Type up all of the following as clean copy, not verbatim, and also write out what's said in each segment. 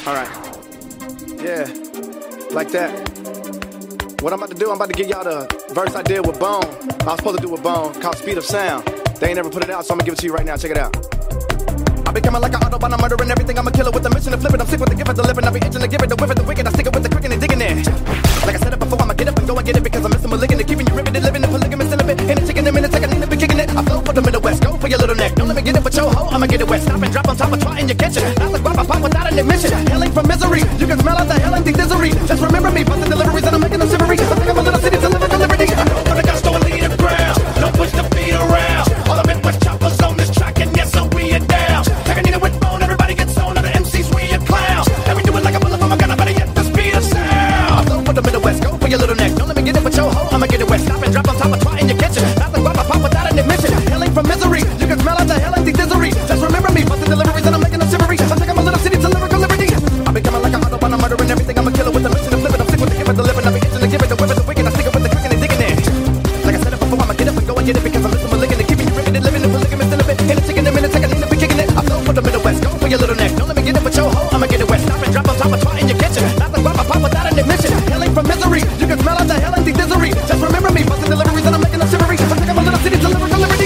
Alright. Yeah. Like that. What I'm about to do, I'm about to give y'all the verse I did with Bone. I was supposed to do with Bone, called Speed of Sound. They ain't never put it out, so I'm gonna give it to you right now. Check it out. I be coming like an Autobahn, I'm murdering everything. I'm a killer with the mission to flip it. I'm sick with the gift of the living. I be itching to give it, the whiff of the wicked. I stick it with the cricket and digging in. Like I said it before, I'ma get up and go and get it because I'm missing malignant. Keeping you riveted, living in polygamous celibate. In a chicken, in a second, I need to be kicking it. I flow for the Middle West, go for your little neck. Don't let me get it with your hoe, I'ma get it wet. Stop and drop on top of try in your kitchen. Not like guap, I pop without an admission. Hailing from misery, you can smell out the hell and the misery. Just remember me, busting deliveries and I'm making them shivery. I think I'm a little city to live in liberty. I go for the gusto and lead the ground. Don't push the feet around. All the Midwest choppers on this track and yes, so we are down. Like I need it with Bone, everybody gets on. Other MCs, we a clown. And we do it like a bullet from a gun, I better get the speed of sound. I flow for the Middle West, go for your little neck. Don't let me get it with your hoe, I'ma get it wet. Stop and drop on top of try in your kitchen. Not like guap, I pop without an admission. Hailing from misery, you can smell out the hell and the misery. Just remember me, busting deliveries and I'm making them shivery. I think I'm a little city to lyrical liberty. I be coming like an Autobahn, I'm murdering everything. I'm a killer with the mission to flip it. I'm sick with the gift of the living. I be itching to give it, the whip of the wicked. I stick it with the cricket and digging in. Like I said it before, I'ma get up and go and get it because I'm missing malignant. Keeping you riveted, living in polygamous celibate. In a chicken, in a second, I need to be kicking it. I flow for the Middle West, go for your little neck. Don't let me get it with your hoe, I'ma get it wet. Stop and drop on top of try in your kitchen. Not like guap, I pop without an admission. Hailing from misery, you can smell out the hell and the misery. Just remember me, busting deliveries and I'm making them shivery. I think I'm a little city to lyrical liberty.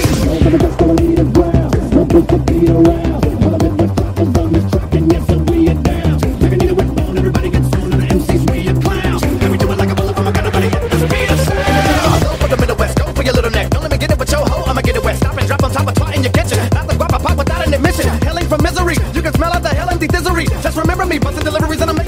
Just remember me, busting deliveries and I'm